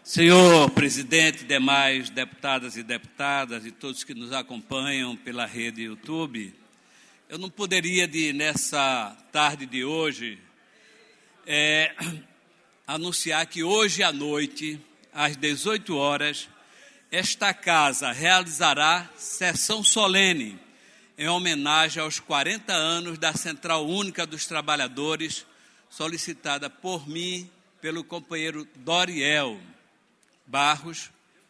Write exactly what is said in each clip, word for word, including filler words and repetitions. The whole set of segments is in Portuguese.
Senhor presidente, demais deputadas e deputadas e todos que nos acompanham pela rede YouTube, eu não poderia, de, nessa tarde de hoje, é, anunciar que hoje à noite, às dezoito horas, esta casa realizará sessão solene em homenagem aos quarenta anos da Central Única dos Trabalhadores, solicitada por mim, pelo companheiro Doriel Barros,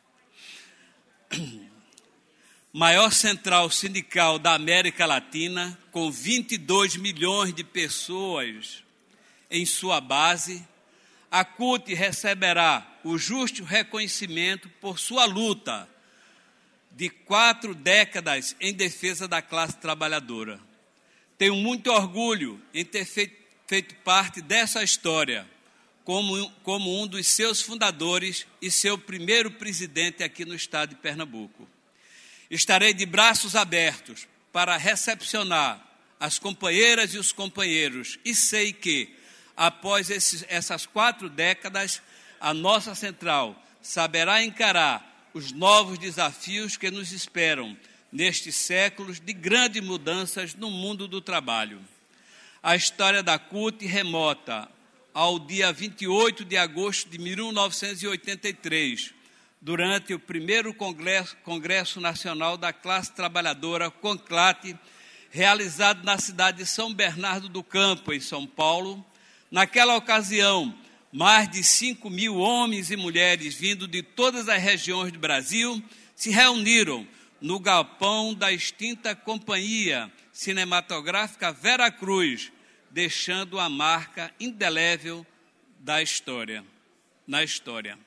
maior central sindical da América Latina, com vinte e dois milhões de pessoas em sua base. A C U T receberá o justo reconhecimento por sua luta de quatro décadas em defesa da classe trabalhadora. Tenho muito orgulho em ter feito, feito parte dessa história, Como, como um dos seus fundadores e seu primeiro presidente aqui no estado de Pernambuco. Estarei de braços abertos para recepcionar as companheiras e os companheiros e sei que, após esses, essas quatro décadas, a nossa central saberá encarar os novos desafios que nos esperam nestes séculos de grandes mudanças no mundo do trabalho. A história da C U T remota ao dia vinte e oito de agosto de mil novecentos e oitenta e três, durante o primeiro Congresso, Congresso Nacional da Classe Trabalhadora, CONCLAT, realizado na cidade de São Bernardo do Campo, em São Paulo. Naquela ocasião, mais de cinco mil homens e mulheres vindo de todas as regiões do Brasil se reuniram no galpão da extinta Companhia Cinematográfica Vera Cruz, deixando a marca indelével da história, na história.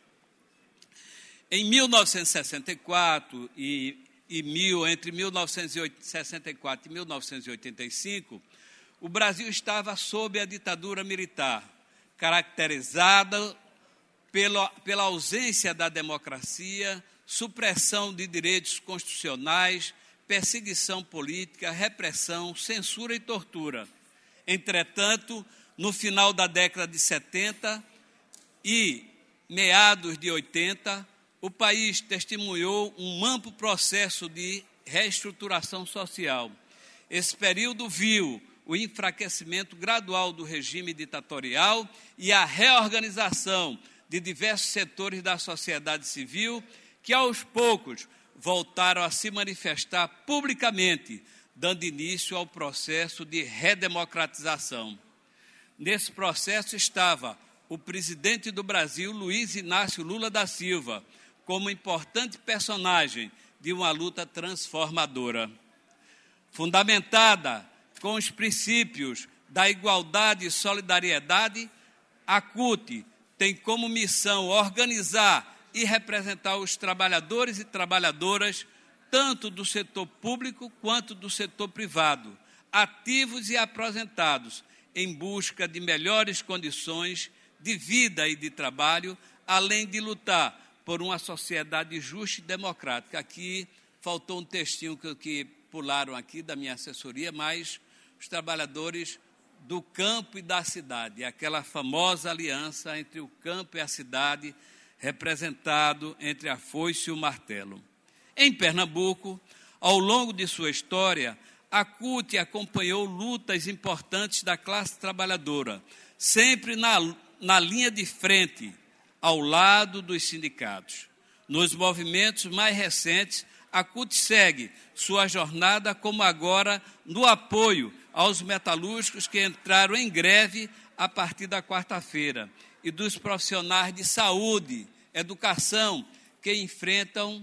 Em mil novecentos e sessenta e quatro, e, e mil, entre mil novecentos e sessenta e quatro e mil novecentos e oitenta e cinco, o Brasil estava sob a ditadura militar, caracterizada pela, pela ausência da democracia, supressão de direitos constitucionais, perseguição política, repressão, censura e tortura. Entretanto, no final da década de setenta e meados de oitenta, o país testemunhou um amplo processo de reestruturação social. Esse período viu o enfraquecimento gradual do regime ditatorial e a reorganização de diversos setores da sociedade civil, que aos poucos voltaram a se manifestar publicamente, dando início ao processo de redemocratização. Nesse processo estava o presidente do Brasil, Luiz Inácio Lula da Silva, como importante personagem de uma luta transformadora. Fundamentada com os princípios da igualdade e solidariedade, a C U T tem como missão organizar e representar os trabalhadores e trabalhadoras tanto do setor público quanto do setor privado, ativos e aposentados, em busca de melhores condições de vida e de trabalho, além de lutar por uma sociedade justa e democrática. Aqui faltou um textinho que, que pularam aqui da minha assessoria, mas os trabalhadores do campo e da cidade, aquela famosa aliança entre o campo e a cidade, representado entre a foice e o martelo. Em Pernambuco, ao longo de sua história, a C U T acompanhou lutas importantes da classe trabalhadora, sempre na, na linha de frente, ao lado dos sindicatos. Nos movimentos mais recentes, a C U T segue sua jornada, como agora no apoio aos metalúrgicos que entraram em greve a partir da quarta-feira, e dos profissionais de saúde, educação, que enfrentam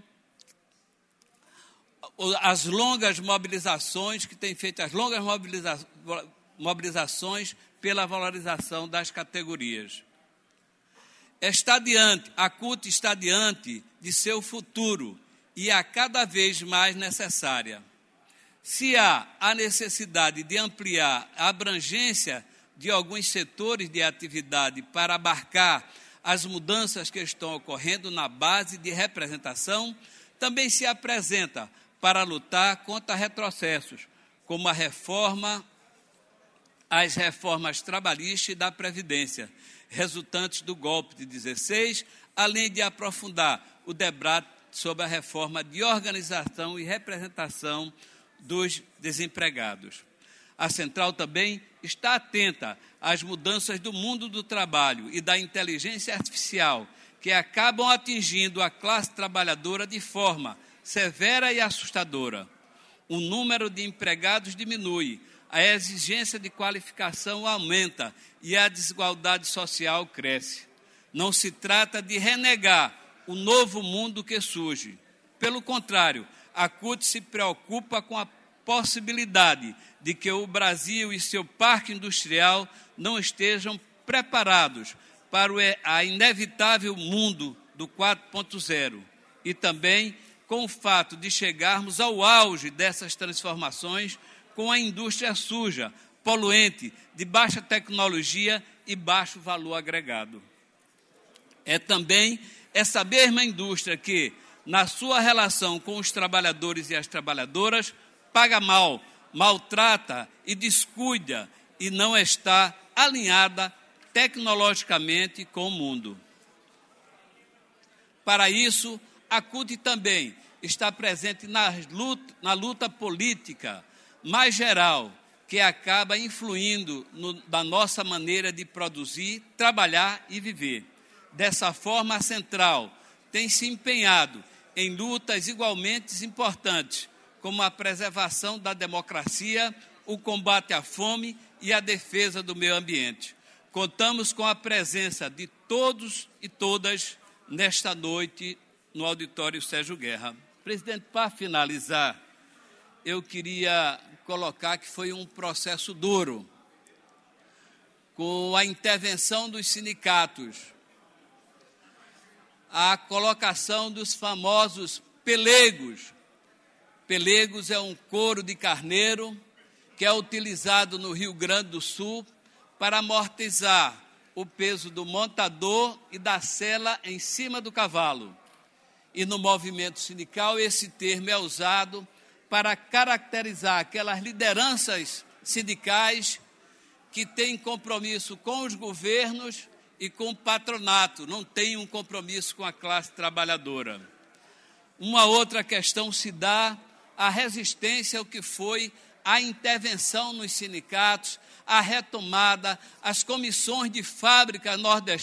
as longas mobilizações, que têm feito as longas mobiliza mobilizações pela valorização das categorias. Está diante, a C U T está diante de seu futuro e a cada vez mais necessária. Se há a necessidade de ampliar a abrangência de alguns setores de atividade para abarcar as mudanças que estão ocorrendo na base de representação, também se apresenta para lutar contra retrocessos, como a reforma, as reformas trabalhistas e da Previdência, resultantes do golpe de dezesseis, além de aprofundar o debate sobre a reforma de organização e representação dos desempregados. A Central também está atenta às mudanças do mundo do trabalho e da inteligência artificial, que acabam atingindo a classe trabalhadora de forma severa e assustadora. O número de empregados diminui, a exigência de qualificação aumenta e a desigualdade social cresce. Não se trata de renegar o novo mundo que surge. Pelo contrário, a C U T se preocupa com a possibilidade de que o Brasil e seu parque industrial não estejam preparados para o a inevitável mundo do quatro ponto zero e também com o fato de chegarmos ao auge dessas transformações com a indústria suja, poluente, de baixa tecnologia e baixo valor agregado. É também essa mesma indústria que, na sua relação com os trabalhadores e as trabalhadoras, paga mal, maltrata e descuida e não está alinhada tecnologicamente com o mundo. Para isso, a C U T também está presente na luta, na luta política mais geral, que acaba influindo no, na nossa maneira de produzir, trabalhar e viver. Dessa forma, a Central tem se empenhado em lutas igualmente importantes, como a preservação da democracia, o combate à fome e a defesa do meio ambiente. Contamos com a presença de todos e todas nesta noite no auditório Sérgio Guerra. Presidente, para finalizar, eu queria colocar que foi um processo duro, com a intervenção dos sindicatos, a colocação dos famosos pelegos. Pelegos é um couro de carneiro que é utilizado no Rio Grande do Sul para amortizar o peso do montador e da sela em cima do cavalo. E no movimento sindical esse termo é usado para caracterizar aquelas lideranças sindicais que têm compromisso com os governos e com o patronato, não têm um compromisso com a classe trabalhadora. Uma outra questão se dá a resistência ao que foi a intervenção nos sindicatos, a retomada, as comissões de fábrica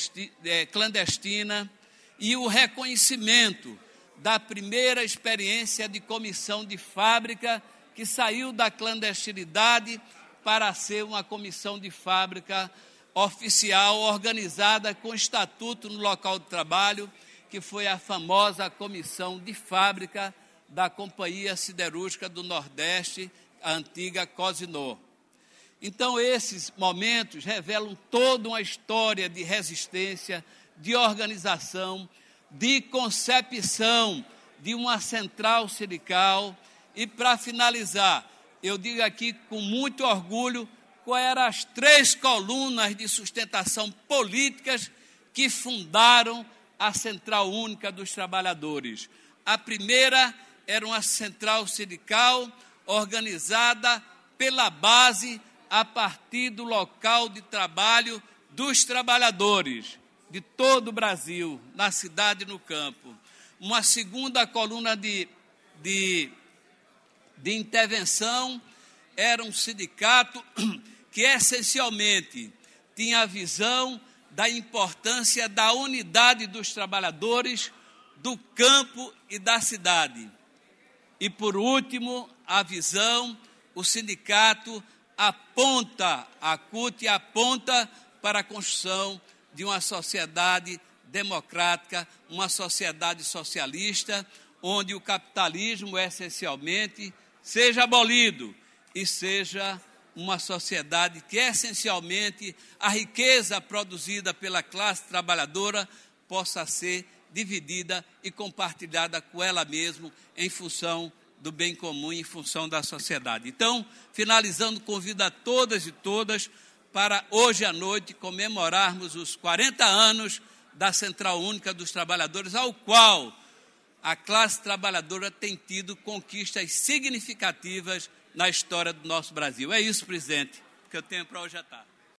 clandestina e o reconhecimento da primeira experiência de comissão de fábrica que saiu da clandestinidade para ser uma comissão de fábrica oficial, organizada com estatuto no local de trabalho, que foi a famosa comissão de fábrica da Companhia Siderúrgica do Nordeste, a antiga Cosinor. Então, esses momentos revelam toda uma história de resistência, de organização, de concepção de uma central sindical. E, para finalizar, eu digo aqui com muito orgulho quais eram as três colunas de sustentação políticas que fundaram a Central Única dos Trabalhadores. A primeira era uma central sindical organizada pela base a partir do local de trabalho dos trabalhadores de todo o Brasil, na cidade e no campo. Uma segunda coluna de, de, de intervenção era um sindicato que essencialmente tinha a visão da importância da unidade dos trabalhadores do campo e da cidade. E, por último, a visão, o sindicato aponta, a C U T aponta para a construção de uma sociedade democrática, uma sociedade socialista, onde o capitalismo, essencialmente, seja abolido e seja uma sociedade que, essencialmente, a riqueza produzida pela classe trabalhadora possa ser dividida e compartilhada com ela mesma em função do bem comum, em função da sociedade. Então, finalizando, convido a todas e todas para hoje à noite comemorarmos os quarenta anos da Central Única dos Trabalhadores, ao qual a classe trabalhadora tem tido conquistas significativas na história do nosso Brasil. É isso, presidente, que eu tenho para hoje à tarde.